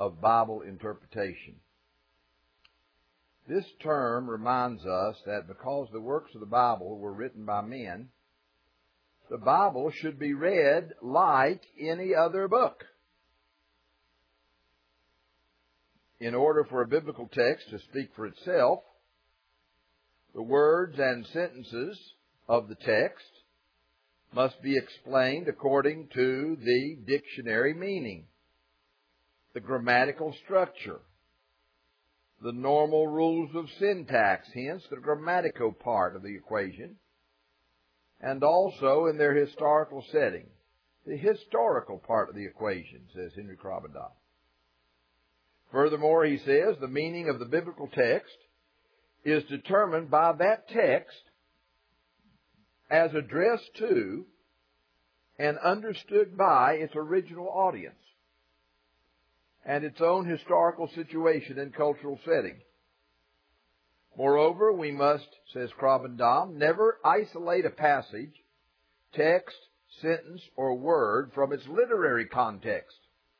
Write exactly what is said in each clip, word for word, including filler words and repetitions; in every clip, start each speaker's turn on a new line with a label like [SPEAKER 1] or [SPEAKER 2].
[SPEAKER 1] of Bible interpretation. This term reminds us that because the works of the Bible were written by men, the Bible should be read like any other book. In order for a biblical text to speak for itself, the words and sentences of the text must be explained according to the dictionary meaning, the grammatical structure, the normal rules of syntax, hence the grammatical part of the equation, and also in their historical setting, the historical part of the equation, says Henry Krabbendam. Furthermore, he says, the meaning of the biblical text is determined by that text as addressed to and understood by its original audience and its own historical situation and cultural setting. Moreover, we must, says Krabbendam, never isolate a passage, text, sentence, or word from its literary context.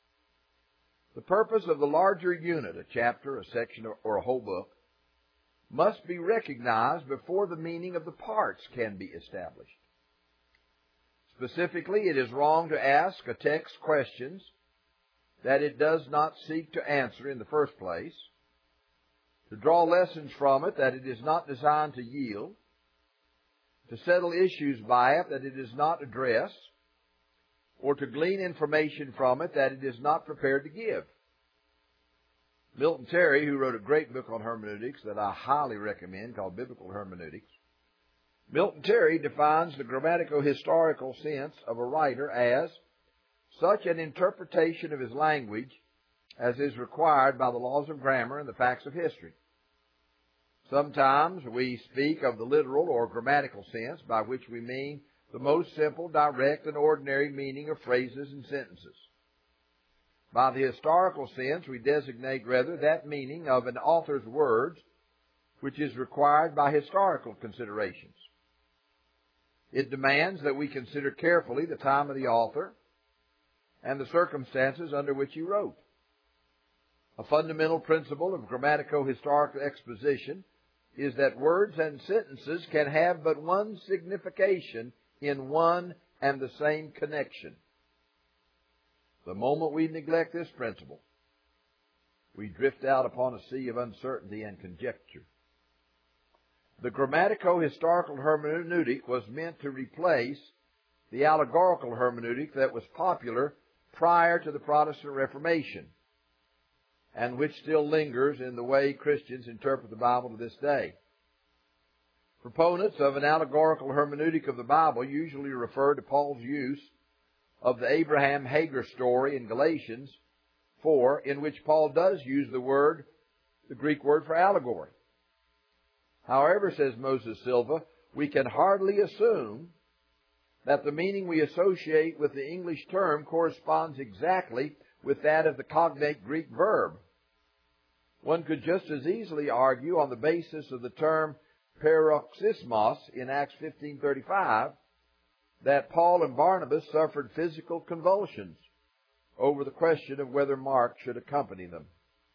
[SPEAKER 1] The purpose of the larger unit, a chapter, a section, or a whole book, must be recognized before the meaning of the parts can be established. Specifically, it is wrong to ask a text questions that it does not seek to answer in the first place, to draw lessons from it that it is not designed to yield, to settle issues by it that it does not address, or to glean information from it that it is not prepared to give. Milton Terry, who wrote a great book on hermeneutics that I highly recommend called Biblical Hermeneutics, Milton Terry defines the grammatico-historical sense of a writer as such an interpretation of his language as is required by the laws of grammar and the facts of history. Sometimes we speak of the literal or grammatical sense, by which we mean the most simple, direct, and ordinary meaning of phrases and sentences. By the historical sense, we designate rather that meaning of an author's words which is required by historical considerations. It demands that we consider carefully the time of the author and the circumstances under which he wrote. A fundamental principle of grammatico-historical exposition is that words and sentences can have but one signification in one and the same connection. The moment we neglect this principle, we drift out upon a sea of uncertainty and conjecture. The grammatico-historical hermeneutic was meant to replace the allegorical hermeneutic that was popular prior to the Protestant Reformation, and which still lingers in the way Christians interpret the Bible to this day. Proponents of an allegorical hermeneutic of the Bible usually refer to Paul's use of the Abraham-Hagar story in Galatians four, in which Paul does use the word, the Greek word for allegory. However, says Moses Silva, we can hardly assume that the meaning we associate with the English term corresponds exactly with that of the cognate Greek verb. One could just as easily argue on the basis of the term paroxysmos in Acts fifteen thirty-five that Paul and Barnabas suffered physical convulsions over the question of whether Mark should accompany them.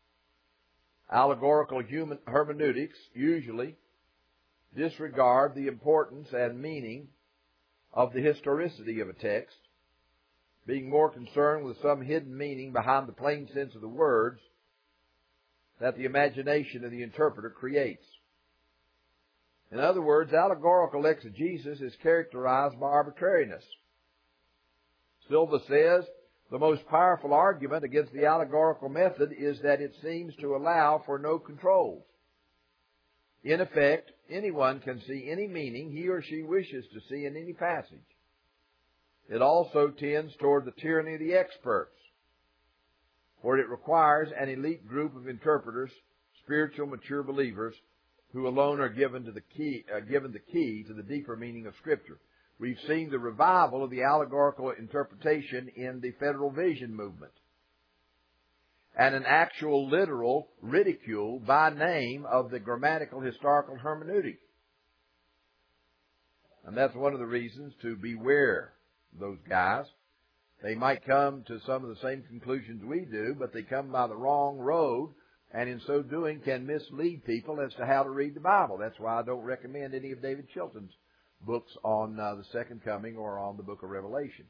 [SPEAKER 1] Allegorical human hermeneutics usually disregard the importance and meaning of the historicity of a text, being more concerned with some hidden meaning behind the plain sense of the words that the imagination of the interpreter creates. In other words, allegorical exegesis is characterized by arbitrariness. Silva says, the most powerful argument against the allegorical method is that it seems to allow for no controls. In effect, anyone can see any meaning he or she wishes to see in any passage. It also tends toward the tyranny of the experts, for it requires an elite group of interpreters, spiritual mature believers, who alone are given to the key, uh, given the key to the deeper meaning of Scripture. We've seen the revival of the allegorical interpretation in the Federal Vision movement, and an actual literal ridicule by name of the grammatical historical hermeneutic. And that's one of the reasons to beware those guys They might come to some of the same conclusions we do, but they come by the wrong road, and in so doing can mislead people as to how to read the Bible. That's why I don't recommend any of David Chilton's books on uh, the Second Coming or on the book of Revelation.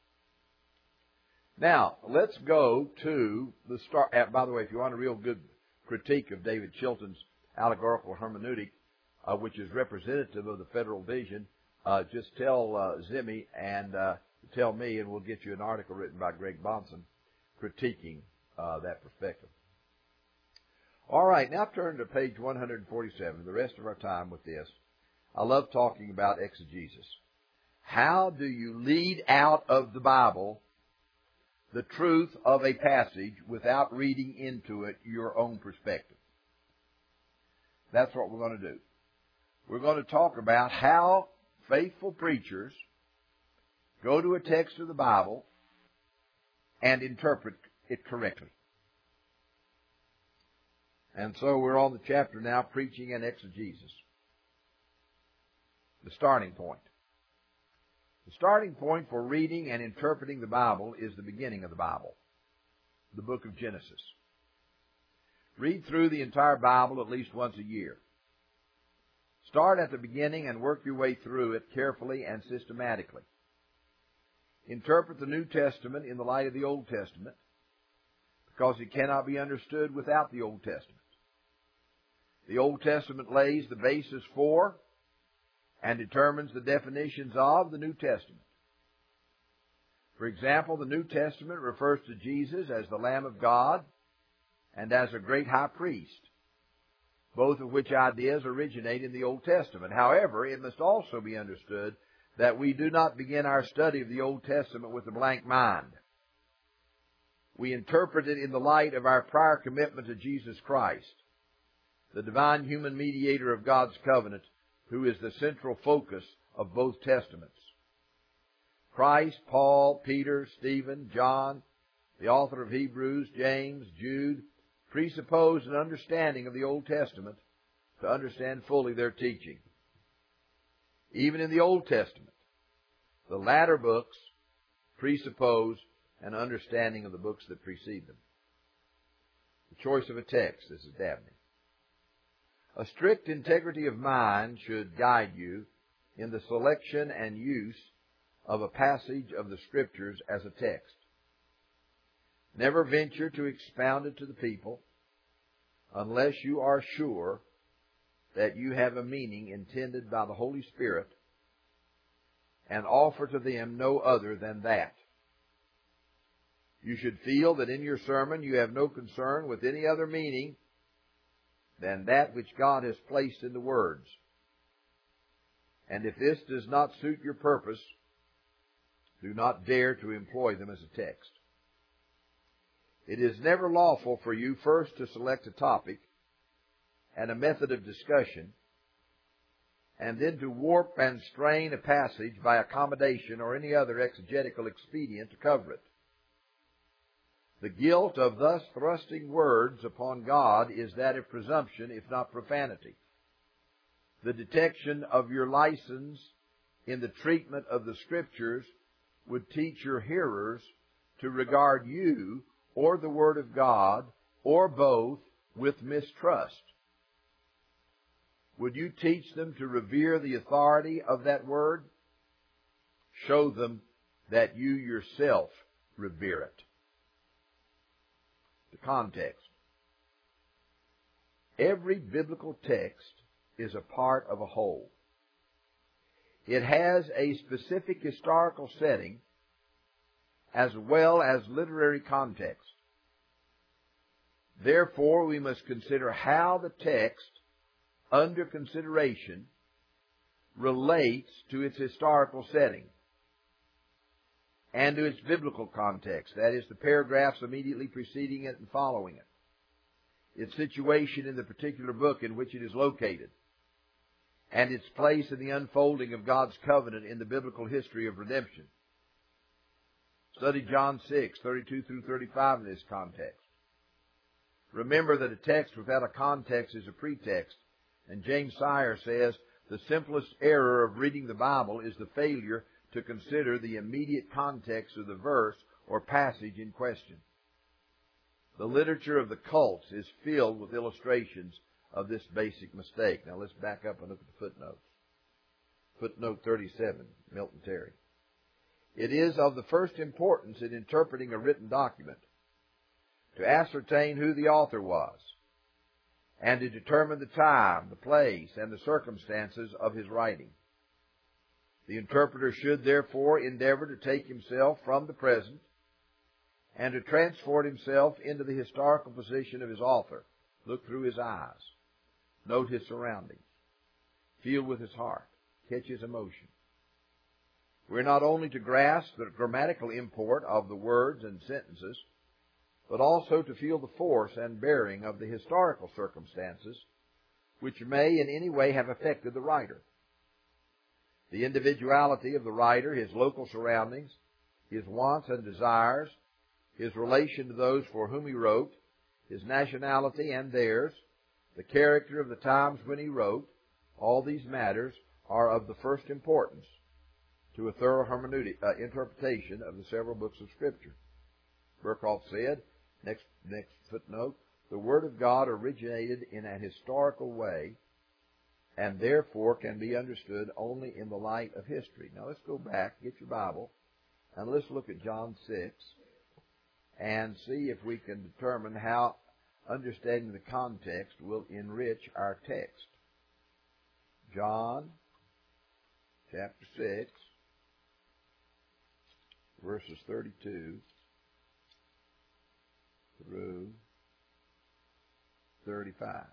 [SPEAKER 1] Now, let's go to the start. Uh, by the way, if you want a real good critique of David Chilton's allegorical hermeneutic, uh, which is representative of the Federal Vision, uh, just tell uh, Zimmy and uh, tell me, and we'll get you an article written by Greg Bonson critiquing uh, that perspective. All right, now turn to page one forty-seven, the rest of our time with this. I love talking about exegesis. How do you lead out of the Bible the truth of a passage without reading into it your own perspective? That's what we're going to do. We're going to talk about how faithful preachers go to a text of the Bible and interpret it correctly. And so we're on the chapter now, Preaching and Exegesis. The starting point. The starting point for reading and interpreting the Bible is the beginning of the Bible, the book of Genesis. Read through the entire Bible at least once a year. Start at the beginning and work your way through it carefully and systematically. Interpret the New Testament in the light of the Old Testament, because it cannot be understood without the Old Testament. The Old Testament lays the basis for and determines the definitions of the New Testament. For example, the New Testament refers to Jesus as the Lamb of God and as a great high priest, both of which ideas originate in the Old Testament. However, it must also be understood that we do not begin our study of the Old Testament with a blank mind. We interpret it in the light of our prior commitment to Jesus Christ, the divine human mediator of God's covenant, who is the central focus of both Testaments. Christ, Paul, Peter, Stephen, John, the author of Hebrews, James, Jude, presuppose an understanding of the Old Testament to understand fully their teaching. Even in the Old Testament, the latter books presuppose an understanding of the books that precede them. The choice of a text, this is Dabney. A strict integrity of mind should guide you in the selection and use of a passage of the Scriptures as a text. Never venture to expound it to the people unless you are sure that you have a meaning intended by the Holy Spirit, and offer to them no other than that. You should feel that in your sermon you have no concern with any other meaning than that which God has placed in the words. And if this does not suit your purpose, do not dare to employ them as a text. It is never lawful for you first to select a topic and a method of discussion, and then to warp and strain a passage by accommodation or any other exegetical expedient to cover it. The guilt of thus thrusting words upon God is that of presumption, if not profanity. The detection of your license in the treatment of the Scriptures would teach your hearers to regard you or the Word of God, or both, with mistrust. Would you teach them to revere the authority of that Word? Show them that you yourself revere it. The context. Every biblical text is a part of a whole. It has a specific historical setting as well as literary context. Therefore, we must consider how the text under consideration relates to its historical setting and to its biblical context, that is, the paragraphs immediately preceding it and following it, its situation in the particular book in which it is located, and its place in the unfolding of God's covenant in the biblical history of redemption. Study John six, thirty-two through thirty-five in this context. Remember that a text without a context is a pretext, and James Sire says the simplest error of reading the Bible is the failure to consider the immediate context of the verse or passage in question. The literature of the cults is filled with illustrations of this basic mistake. Now let's back up and look at the footnotes. Footnote thirty-seven, Milton Terry. It is of the first importance in interpreting a written document to ascertain who the author was and to determine the time, the place, and the circumstances of his writing. The interpreter should therefore endeavor to take himself from the present and to transport himself into the historical position of his author. Look through his eyes. Note his surroundings. Feel with his heart. Catch his emotion. We're not only to grasp the grammatical import of the words and sentences, but also to feel the force and bearing of the historical circumstances which may in any way have affected the writer. The individuality of the writer, his local surroundings, his wants and desires, his relation to those for whom he wrote, his nationality and theirs, the character of the times when he wrote, all these matters are of the first importance to a thorough hermeneutic, uh, interpretation of the several books of Scripture. Burkhoff said, next, next footnote, the Word of God originated in an historical way and therefore can be understood only in the light of history. Now let's go back, get your Bible, and let's look at John six and see if we can determine how understanding the context will enrich our text. John chapter six, verses thirty-two through thirty-five.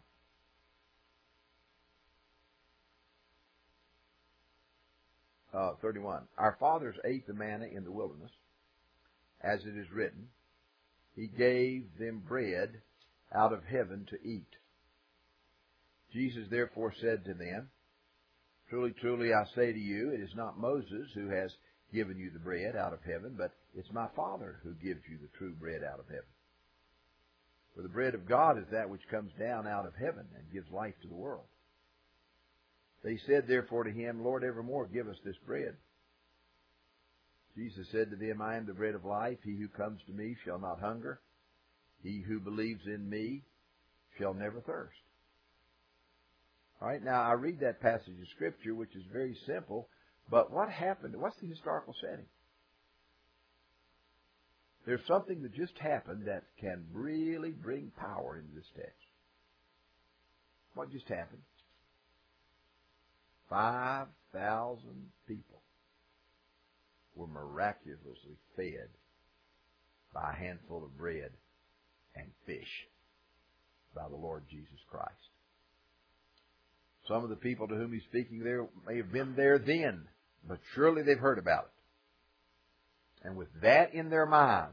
[SPEAKER 1] Uh, thirty-one. Our fathers ate the manna in the wilderness, as it is written, He gave them bread out of heaven to eat. Jesus therefore said to them, Truly, truly, I say to you, it is not Moses who has given you the bread out of heaven, but it's my Father who gives you the true bread out of heaven. For the bread of God is that which comes down out of heaven and gives life to the world. They said therefore to him, Lord, evermore give us this bread. Jesus said to them, I am the bread of life. He who comes to me shall not hunger. He who believes in me shall never thirst. All right, now I read that passage of Scripture, which is very simple, but what happened? What's the historical setting? There's something that just happened that can really bring power into this text. What just happened? Five thousand people were miraculously fed by a handful of bread and fish by the Lord Jesus Christ. Some of the people to whom he's speaking there may have been there then, but surely they've heard about it. And with that in their minds,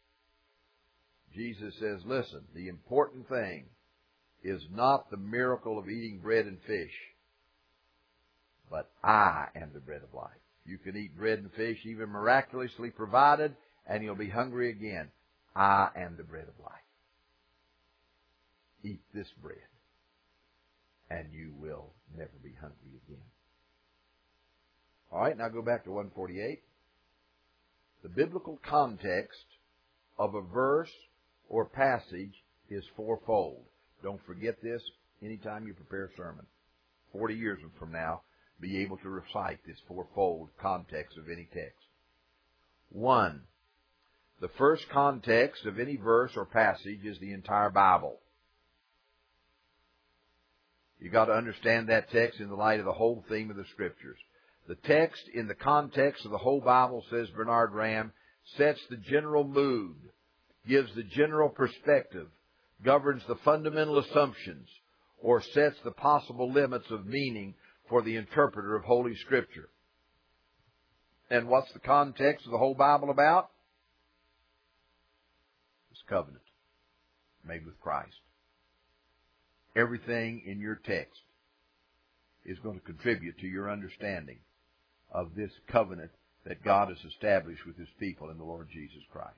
[SPEAKER 1] Jesus says, listen, the important thing is not the miracle of eating bread and fish, but I am the bread of life. You can eat bread and fish even miraculously provided, and you'll be hungry again. I am the bread of life. Eat this bread, and you will never be hungry again. All right, now go back to one forty-eight. The biblical context of a verse or passage is fourfold. Don't forget this anytime you prepare a sermon. Forty years from now, be able to recite this fourfold context of any text. One, the first context of any verse or passage is the entire Bible. You've got to understand that text in the light of the whole theme of the Scriptures. The text in the context of the whole Bible, says Bernard Ram, sets the general mood, gives the general perspective, governs the fundamental assumptions, or sets the possible limits of meaning for the interpreter of Holy Scripture. And what's the context of the whole Bible about? It's covenant made with Christ. Everything in your text is going to contribute to your understanding of this covenant that God has established with His people in the Lord Jesus Christ.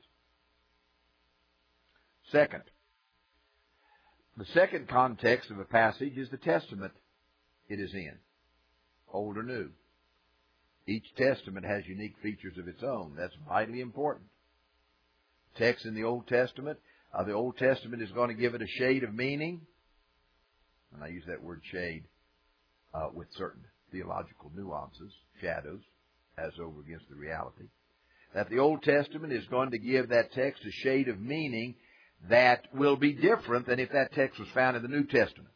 [SPEAKER 1] Second, the second context of a passage is the testament it is in, old or new. Each testament has unique features of its own. That's vitally important. Text in the Old Testament, uh, the Old Testament is going to give it a shade of meaning. And I use that word shade uh, with certain theological nuances, shadows, as over against the reality. That the Old Testament is going to give that text a shade of meaning that will be different than if that text was found in the New Testament.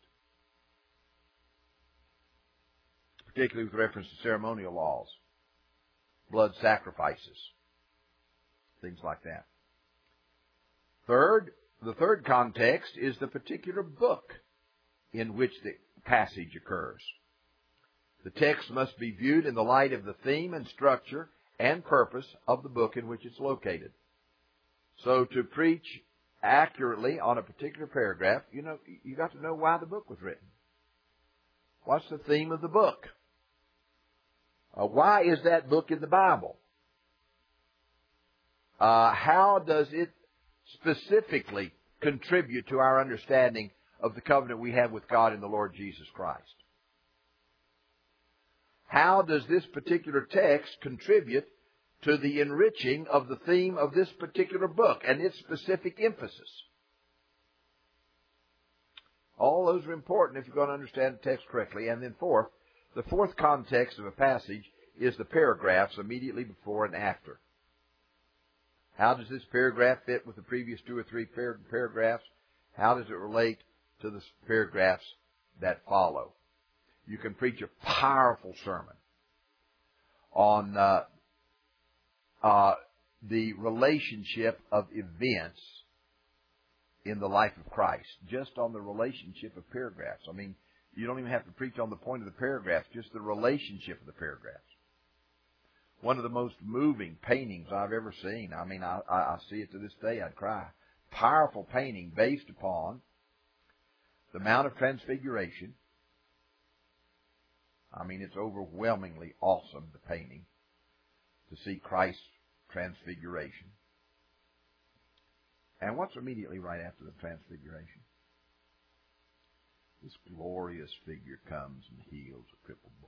[SPEAKER 1] Particularly with reference to ceremonial laws, blood sacrifices, things like that. Third, the third context is the particular book in which the passage occurs. The text must be viewed in the light of the theme and structure and purpose of the book in which it's located. So to preach accurately on a particular paragraph, you know, you got to know why the book was written. What's the theme of the book? Uh, why is that book in the Bible? Uh, how does it specifically contribute to our understanding of the covenant we have with God in the Lord Jesus Christ? How does this particular text contribute to the enriching of the theme of this particular book and its specific emphasis? All those are important if you're going to understand the text correctly. And then fourth, the fourth context of a passage is the paragraphs immediately before and after. How does this paragraph fit with the previous two or three par- paragraphs? How does it relate to the paragraphs that follow? You can preach a powerful sermon on uh, uh, the relationship of events in the life of Christ, just on the relationship of paragraphs. I mean, you don't even have to preach on the point of the paragraph, just the relationship of the paragraphs. One of the most moving paintings I've ever seen. I mean, I, I, I see it to this day. I'd cry. Powerful painting based upon the Mount of Transfiguration. I mean, it's overwhelmingly awesome, the painting, to see Christ's transfiguration. And what's immediately right after the transfiguration? This glorious figure comes and heals a crippled boy.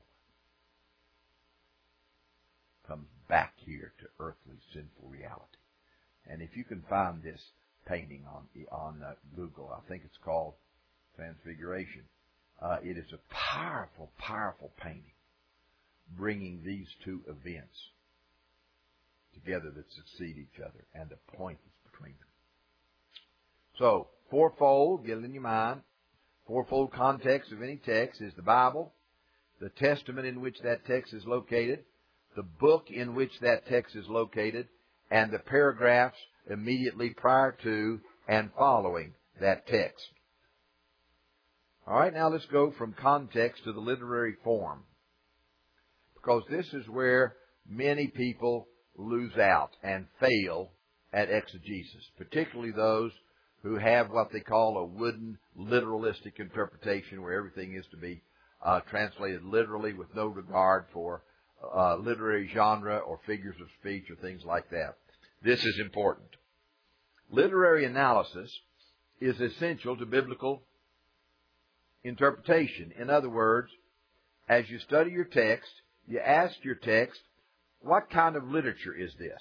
[SPEAKER 1] Comes back here to earthly sinful reality. And if you can find this painting on on uh, Google, I think it's called Transfiguration. Uh, it is a powerful, powerful painting, bringing these two events together that succeed each other and the point that's between them. So, fourfold, get it in your mind. Fourfold context of any text is the Bible, the testament in which that text is located, the book in which that text is located, and the paragraphs immediately prior to and following that text. All right, now let's go from context to the literary form, because this is where many people lose out and fail at exegesis, particularly those who have what they call a wooden literalistic interpretation, where everything is to be uh, translated literally with no regard for uh, literary genre or figures of speech or things like that. This is important. Literary analysis is essential to biblical interpretation. In other words, as you study your text, you ask your text, what kind of literature is this?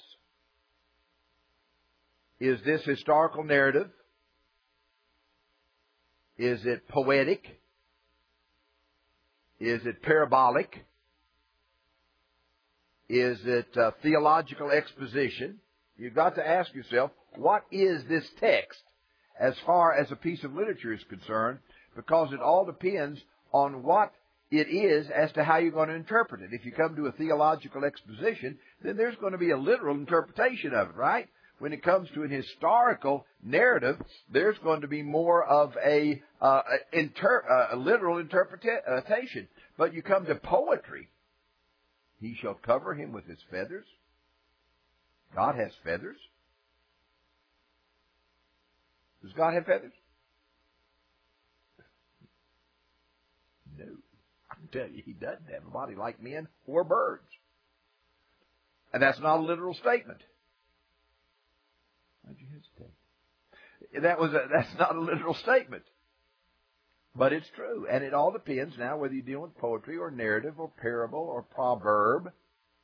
[SPEAKER 1] Is this historical narrative? Is it poetic? Is it parabolic? Is it uh, theological exposition? You've got to ask yourself, what is this text as far as a piece of literature is concerned? Because it all depends on what it is as to how you're going to interpret it. If you come to a theological exposition, then there's going to be a literal interpretation of it, right? When it comes to an historical narrative, there's going to be more of a, uh, inter- uh, a literal interpretation. But you come to poetry, he shall cover him with his feathers. God has feathers. Does God have feathers? No. I can tell you, he doesn't have a body like men or birds. And that's not a literal statement. Why'd you hesitate? That was a, that's not a literal statement. But it's true. And it all depends now whether you deal with poetry or narrative or parable or proverb.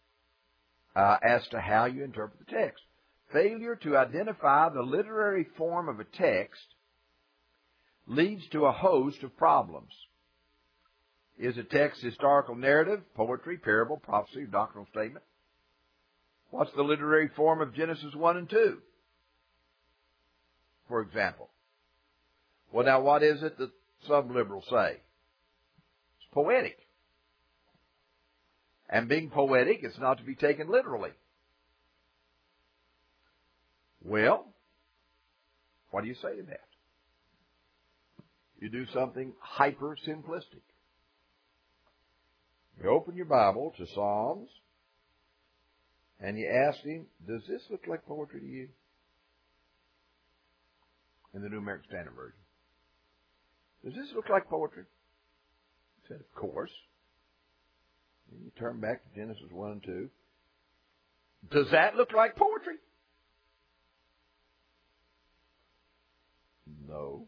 [SPEAKER 1] uh, as to how you interpret the text. Failure to identify the literary form of a text leads to a host of problems. Is a text historical narrative, poetry, parable, prophecy, doctrinal statement? What's the literary form of Genesis one and two, for example? Well, now, what is it that some liberals say? It's poetic. And being poetic, it's not to be taken literally. Well, what do you say to that? You do something hyper-simplistic. You open your Bible to Psalms, and you ask him, does this look like poetry to you? In the New American Standard Version. Does this look like poetry? He said, of course. And you turn back to Genesis one and two. Does that look like poetry? No.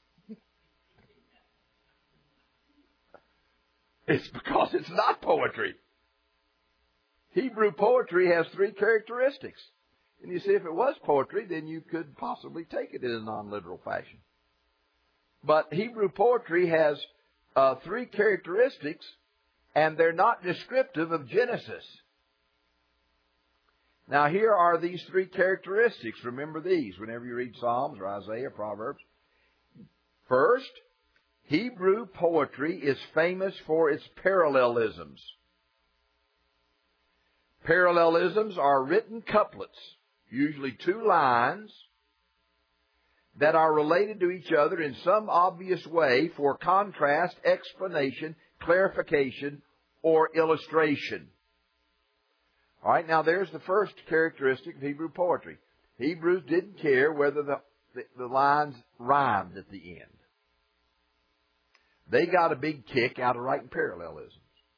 [SPEAKER 1] It's because it's not poetry. Hebrew poetry has three characteristics. And you see, if it was poetry, then you could possibly take it in a non-literal fashion. But Hebrew poetry has uh, three characteristics, and they're not descriptive of Genesis. Now, here are these three characteristics. Remember these whenever you read Psalms or Isaiah or Proverbs. First, Hebrew poetry is famous for its parallelisms. Parallelisms are written couplets, usually two lines, that are related to each other in some obvious way for contrast, explanation, clarification, or illustration. All right, now there's the first characteristic of Hebrew poetry. Hebrews didn't care whether the, the, the lines rhymed at the end. They got a big kick out of writing parallelisms.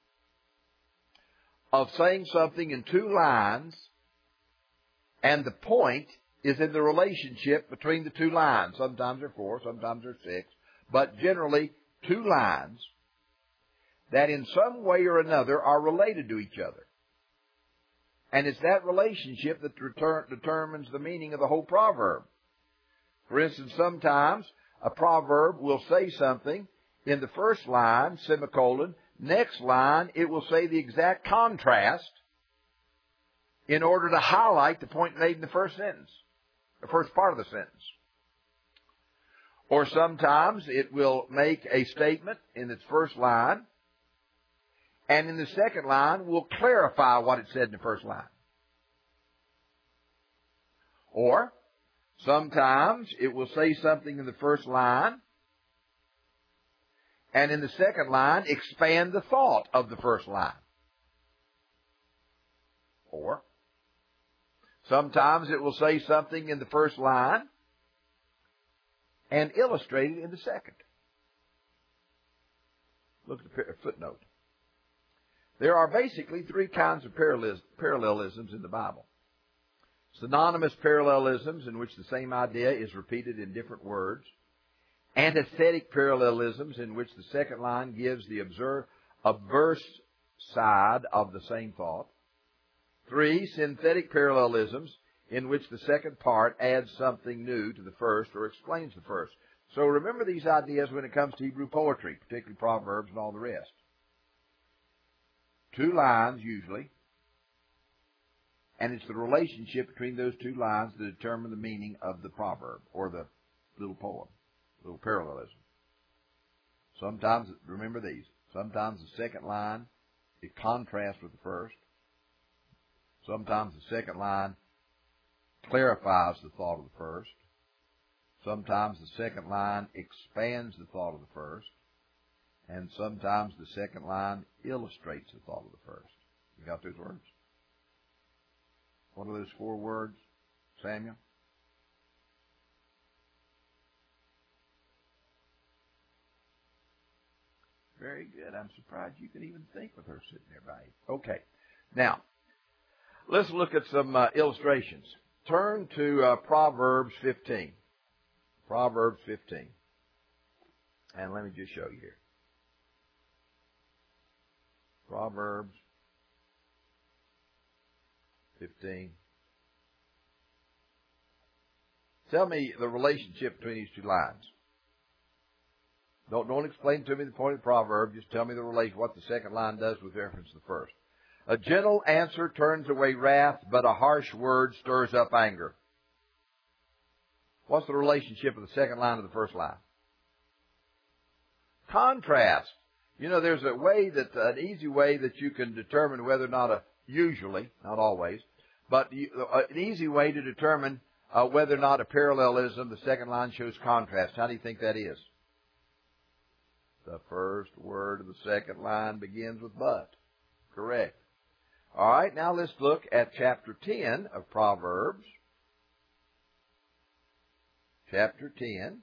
[SPEAKER 1] Of saying something in two lines, and the point is in the relationship between the two lines. Sometimes they're four, sometimes they're six, but generally two lines that in some way or another are related to each other. And it's that relationship that return, determines the meaning of the whole proverb. For instance, sometimes a proverb will say something in the first line, semicolon. Next line, it will say the exact contrast in order to highlight the point made in the first sentence, the first part of the sentence. Or sometimes it will make a statement in its first line, and in the second line will clarify what it said in the first line. Or sometimes it will say something in the first line, and in the second line, expand the thought of the first line. Or sometimes it will say something in the first line and illustrate it in the second. Look at the footnote. There are basically three kinds of parallelisms in the Bible. Synonymous parallelisms, in which the same idea is repeated in different words. Antithetic parallelisms, in which the second line gives the obverse side of the same thought. Three, synthetic parallelisms, in which the second part adds something new to the first or explains the first. So remember these ideas when it comes to Hebrew poetry, particularly Proverbs and all the rest. Two lines, usually, and it's the relationship between those two lines that determine the meaning of the proverb or the little poem. Little parallelism. Sometimes, remember these, sometimes the second line, it contrasts with the first. Sometimes the second line clarifies the thought of the first. Sometimes the second line expands the thought of the first. And sometimes the second line illustrates the thought of the first. You got those words? What are those four words, Samuel? Very good. I'm surprised you could even think with her sitting there by you. Okay. Now, let's look at some uh, illustrations. Turn to uh, Proverbs fifteen. Proverbs fifteen. And let me just show you here. Proverbs fifteen. Tell me the relationship between these two lines. Don't, don't explain to me the point of the proverb. Just tell me the relation, what the second line does with reference to the first. A gentle answer turns away wrath, but a harsh word stirs up anger. What's the relationship of the second line to the first line? Contrast. You know, there's a way that, an easy way that you can determine whether or not a, usually, not always, but you, uh, an easy way to determine uh, whether or not a parallelism, the second line shows contrast. How do you think that is? The first word of the second line begins with but. Correct. All right, now let's look at chapter ten of Proverbs. Chapter ten.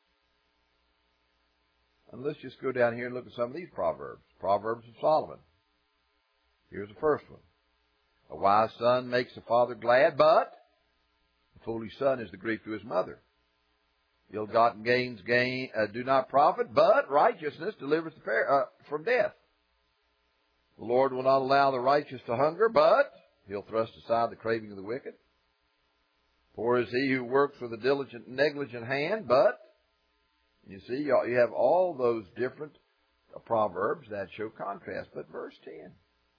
[SPEAKER 1] And let's just go down here and look at some of these Proverbs. Proverbs of Solomon. Here's the first one. A wise son makes the father glad, but a foolish son is the grief to his mother. Ill-gotten gains gain, uh, do not profit, but righteousness delivers the fair, uh, from death. The Lord will not allow the righteous to hunger, but He'll thrust aside the craving of the wicked. Poor is he who works with a diligent, negligent hand, but you see, you have all those different proverbs that show contrast. But verse ten,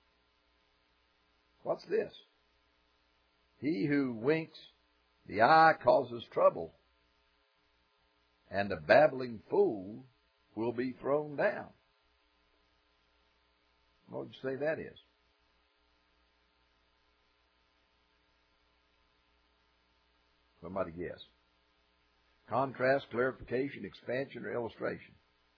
[SPEAKER 1] what's this? He who winks the eye causes trouble, and a babbling fool will be thrown down. What would you say that is? Somebody guess. Contrast, clarification, expansion, or illustration?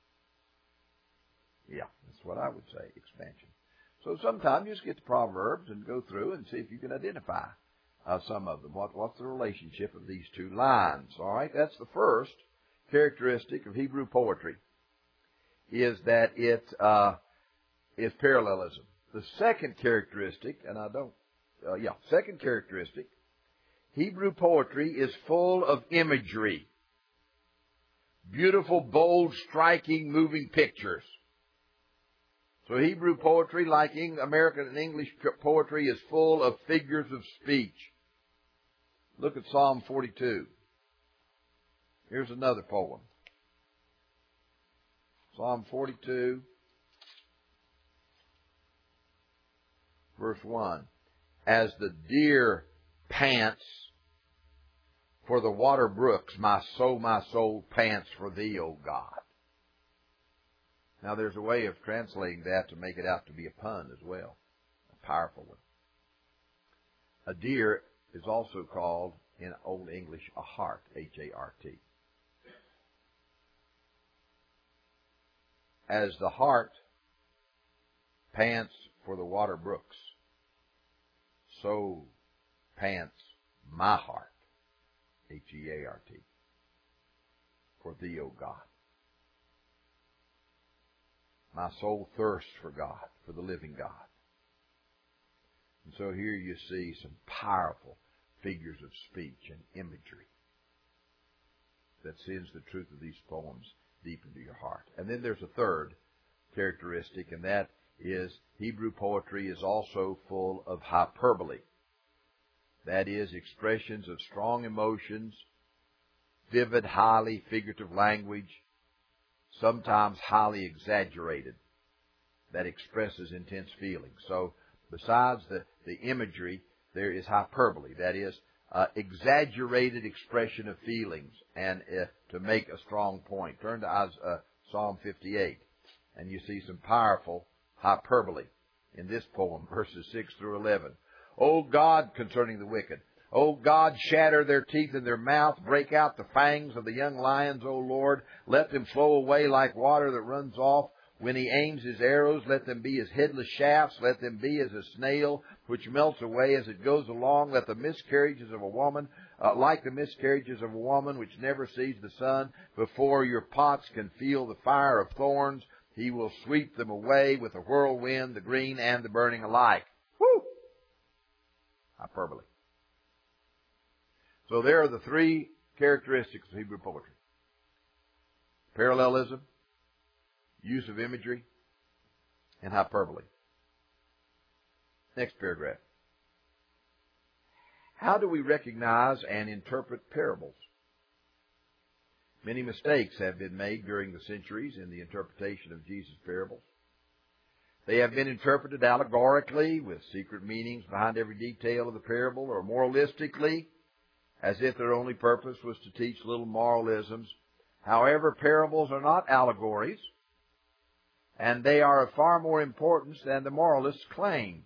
[SPEAKER 1] Yeah, that's what I would say, expansion. So sometimes you just get the Proverbs and go through and see if you can identify uh, some of them. What, what's the relationship of these two lines? All right, that's the first characteristic of Hebrew poetry, is that it uh, is parallelism. The second characteristic, and I don't, uh, yeah, second characteristic, Hebrew poetry is full of imagery. Beautiful, bold, striking, moving pictures. So Hebrew poetry, like American and English poetry, is full of figures of speech. Look at Psalm forty-two. Here's another poem. Psalm forty-two, verse one. As the deer pants for the water brooks, my soul, my soul pants for thee, O God. Now there's a way of translating that to make it out to be a pun as well. A powerful one. A deer is also called, in Old English, a hart, H A R T. As the hart pants for the water brooks, so pants my heart, H E A R T, for thee, O God. My soul thirsts for God, for the living God. And so here you see some powerful figures of speech and imagery that sends the truth of these poems deep into your heart. And then there's a third characteristic, and that is Hebrew poetry is also full of hyperbole. That is, expressions of strong emotions, vivid, highly figurative language, sometimes highly exaggerated, that expresses intense feelings. So besides the, the imagery, there is hyperbole. That is, uh, exaggerated expression of feelings and uh, to make a strong point. Turn to uh, Psalm fifty-eight, and you see some powerful hyperbole in this poem, verses six through eleven. O God, concerning the wicked, O God, shatter their teeth in their mouth, break out the fangs of the young lions, O Lord. Let them flow away like water that runs off. When he aims his arrows, let them be as headless shafts. Let them be as a snail which melts away as it goes along. Let the miscarriages of a woman, uh, like the miscarriages of a woman which never sees the sun, before your pots can feel the fire of thorns, he will sweep them away with the whirlwind, the green and the burning alike. Woo! Hyperbole. So there are the three characteristics of Hebrew poetry. Parallelism, use of imagery, and hyperbole. Next paragraph. How do we recognize and interpret parables? Many mistakes have been made during the centuries in the interpretation of Jesus' parables. They have been interpreted allegorically with secret meanings behind every detail of the parable, or moralistically, as if their only purpose was to teach little moralisms. However, parables are not allegories, and they are of far more importance than the moralists claim.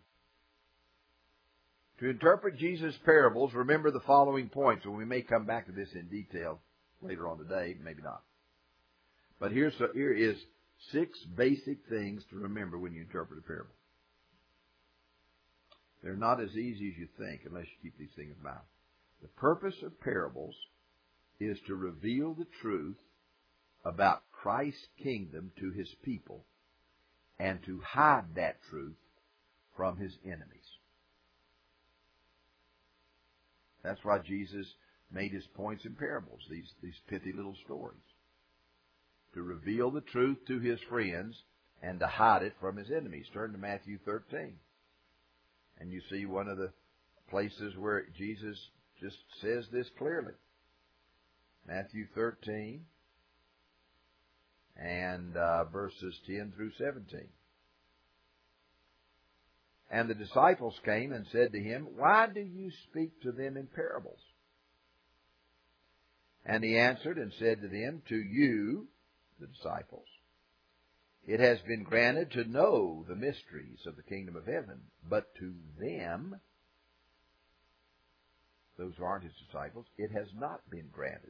[SPEAKER 1] To interpret Jesus' parables, remember the following points, and we may come back to this in detail later on today, maybe not. But here's, here is six basic things to remember when you interpret a parable. They're not as easy as you think unless you keep these things in mind. The purpose of parables is to reveal the truth about Christ's kingdom to His people and to hide that truth from His enemies. That's why Jesus made His points in parables, these, these pithy little stories. To reveal the truth to His friends and to hide it from His enemies. Turn to Matthew thirteen. And you see one of the places where Jesus just says this clearly. Matthew thirteen and uh, verses ten through seventeen. And the disciples came and said to Him, "Why do you speak to them in parables?" And He answered and said to them, "To you, the disciples, it has been granted to know the mysteries of the kingdom of heaven, but to them," those who aren't His disciples, "it has not been granted.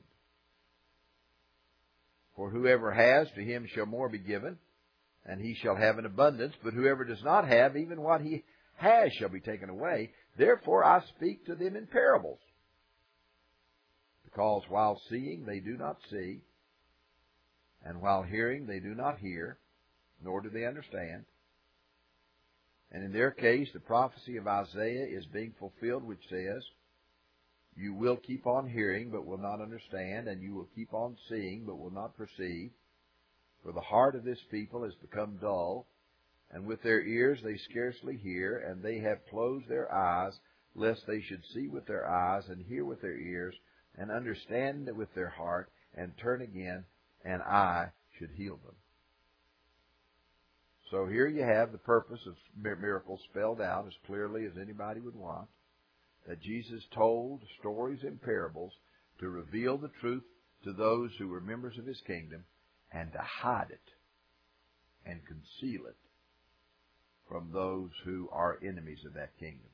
[SPEAKER 1] For whoever has, to him shall more be given, and he shall have an abundance. But whoever does not have, even what he has shall be taken away. Therefore I speak to them in parables. Because while seeing they do not see, and while hearing they do not hear, nor do they understand. And in their case the prophecy of Isaiah is being fulfilled, which says, you will keep on hearing, but will not understand, and you will keep on seeing, but will not perceive. For the heart of this people has become dull, and with their ears they scarcely hear, and they have closed their eyes, lest they should see with their eyes, and hear with their ears, and understand with their heart, and turn again, and I should heal them. So here you have the purpose of miracles spelled out as clearly as anybody would want. That Jesus told stories and parables to reveal the truth to those who were members of His kingdom and to hide it and conceal it from those who are enemies of that kingdom.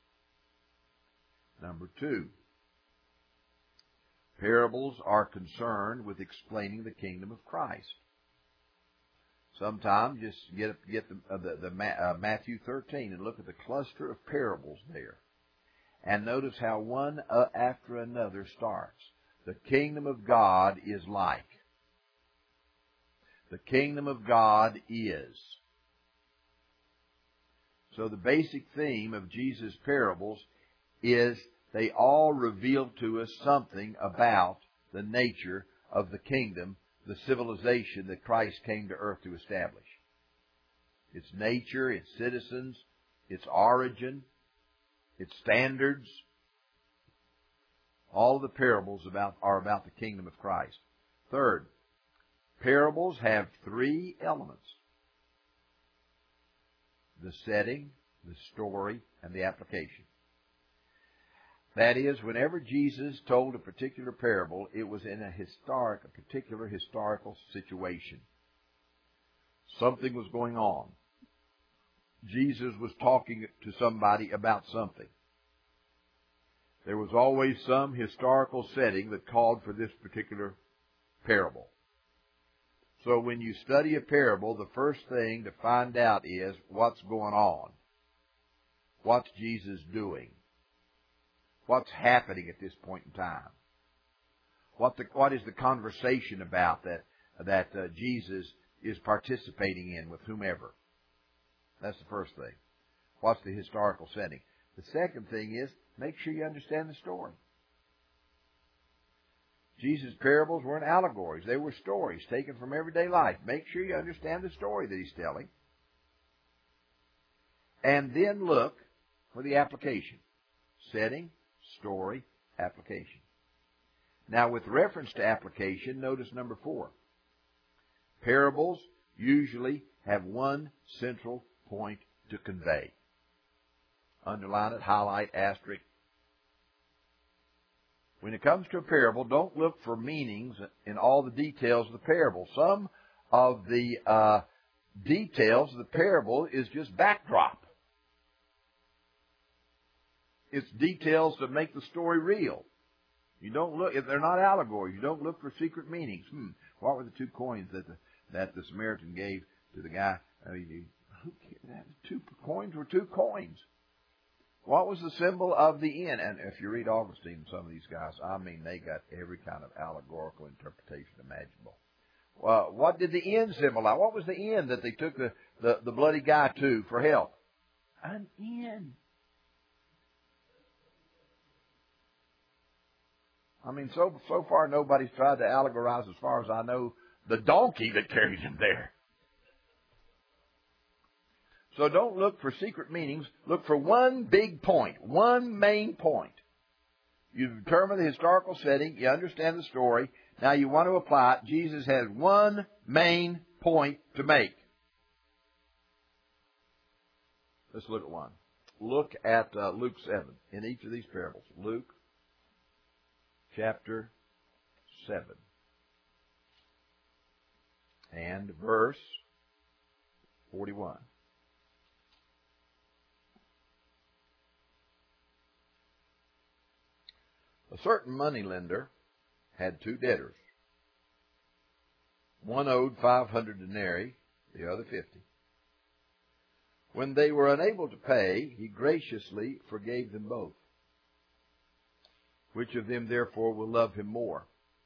[SPEAKER 1] Number two, parables are concerned with explaining the kingdom of Christ. Sometimes just get get the, uh, the, the uh, Matthew thirteen and look at the cluster of parables there. And notice how one uh, after another starts. The kingdom of God is like. The kingdom of God is. So the basic theme of Jesus' parables is they all reveal to us something about the nature of the kingdom, the civilization that Christ came to earth to establish. Its nature, its citizens, its origin, its standards. All of the parables about, are about the kingdom of Christ. Third, parables have three elements. The setting, the story, and the application. That is, whenever Jesus told a particular parable, it was in a historic, a particular historical situation. Something was going on. Jesus was talking to somebody about something. There was always some historical setting that called for this particular parable. So when you study a parable, the first thing to find out is what's going on. What's Jesus doing? What's happening at this point in time? What the, what is the conversation about that, that uh, Jesus is participating in with whomever? That's the first thing. What's the historical setting? The second thing is, make sure you understand the story. Jesus' parables weren't allegories. They were stories taken from everyday life. Make sure you understand the story that He's telling. And then look for the application. Setting, story, application. Now, with reference to application, notice number four. Parables usually have one central point to convey. Underline it, highlight, asterisk. When it comes to a parable, don't look for meanings in all the details of the parable. Some of the uh, details of the parable is just backdrop. It's details that make the story real. You don't look, if they're not allegories, you don't look for secret meanings. Hmm, what were the two coins that the, that the Samaritan gave to the guy? I mean, two coins were two coins. What was the symbol of the inn? And if you read Augustine, some of these guys, I mean, they got every kind of allegorical interpretation imaginable. Uh, what did the inn symbolize? What was the inn that they took the, the, the bloody guy to for help? An inn. I mean, so so far nobody's tried to allegorize, as far as I know, the donkey that carried him there. So don't look for secret meanings. Look for one big point, one main point. You determine the historical setting. You understand the story. Now you want to apply it. Jesus has one main point to make. Let's look at one. Look at uh, Luke seven in each of these parables. Luke chapter seven and verse forty-one. A certain moneylender had two debtors. One owed five hundred denarii, the other fifty. When they were unable to pay, he graciously forgave them both. Which of them therefore will love him more?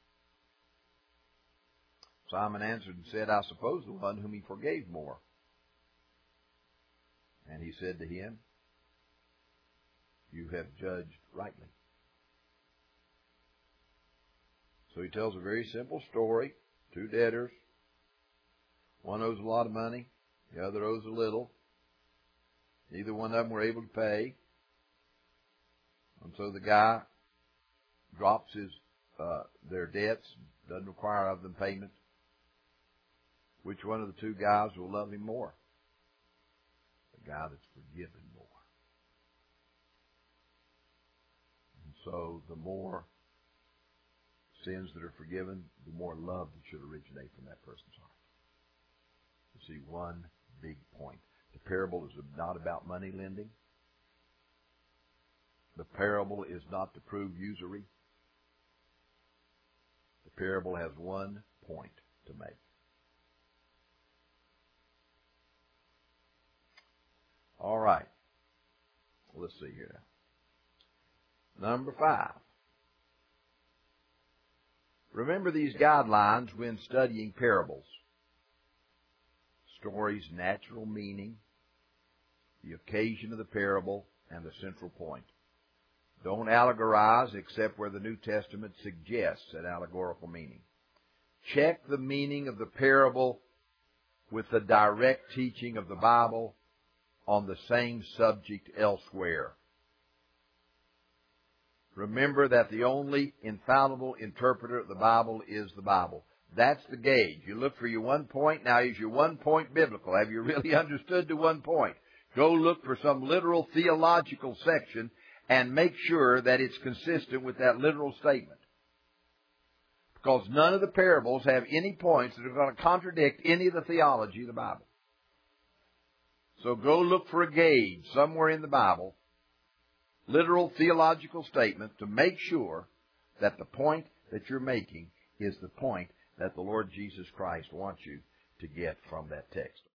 [SPEAKER 1] Simon answered and said, I suppose the one whom he forgave more. And he said to him, you have judged rightly. So he tells a very simple story. Two debtors. One owes a lot of money. The other owes a little. Neither one of them were able to pay. And so the guy drops his uh, their debts, doesn't require of them payment. Which one of the two guys will love him more? The guy that's forgiven more. And so the more sins that are forgiven, the more love that should originate from that person's heart. You see, one big point. The parable is not about money lending. The parable is not to prove usury. The parable has one point to make. All right. Let's see here now. Number five. Remember these guidelines when studying parables. Story's natural meaning, the occasion of the parable, and the central point. Don't allegorize except where the New Testament suggests an allegorical meaning. Check the meaning of the parable with the direct teaching of the Bible on the same subject elsewhere. Remember that the only infallible interpreter of the Bible is the Bible. That's the gauge. You look for your one point. Now, is your one point biblical? Have you really understood the one point? Go look for some literal theological section and make sure that it's consistent with that literal statement. Because none of the parables have any points that are going to contradict any of the theology of the Bible. So go look for a gauge somewhere in the Bible, literal theological statement, to make sure that the point that you're making is the point that the Lord Jesus Christ wants you to get from that text.